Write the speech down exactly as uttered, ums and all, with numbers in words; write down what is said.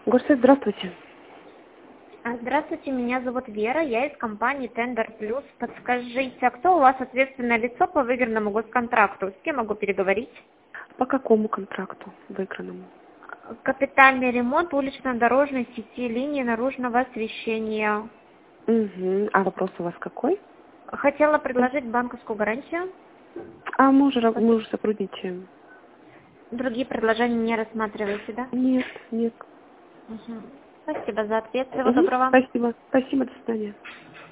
Горсет, здравствуйте. А, Здравствуйте, меня зовут Вера, я из компании Tender Plus. Подскажите, а кто у вас ответственное лицо по выигранному госконтракту? С кем могу переговорить? По какому контракту выигранному? Капитальный ремонт улично-дорожной сети линии наружного освещения. Угу. А вопрос у вас какой? Хотела предложить банковскую гарантию. А мы уже, ра- мы уже сотрудничаем. Другие предложения не рассматриваете, да? Нет, нет. Мгм. Спасибо за ответ. Всего Угу. доброго. Спасибо. Спасибо, до свидания.